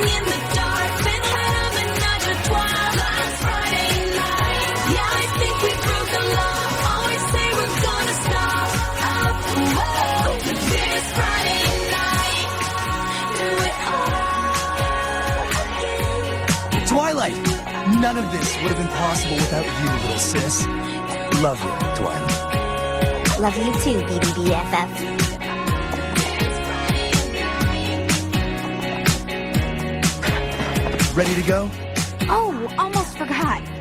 in the dark. Been having such a twilight Friday night. Yeah, I think we broke the law. Always say we're gonna stop. Whoa, this Friday night. Do it all again. Twilight! None of this would have been possible without you, little sis. Love you, Twilight. Love you too, BBBFF. Ready to go? Oh, almost forgot.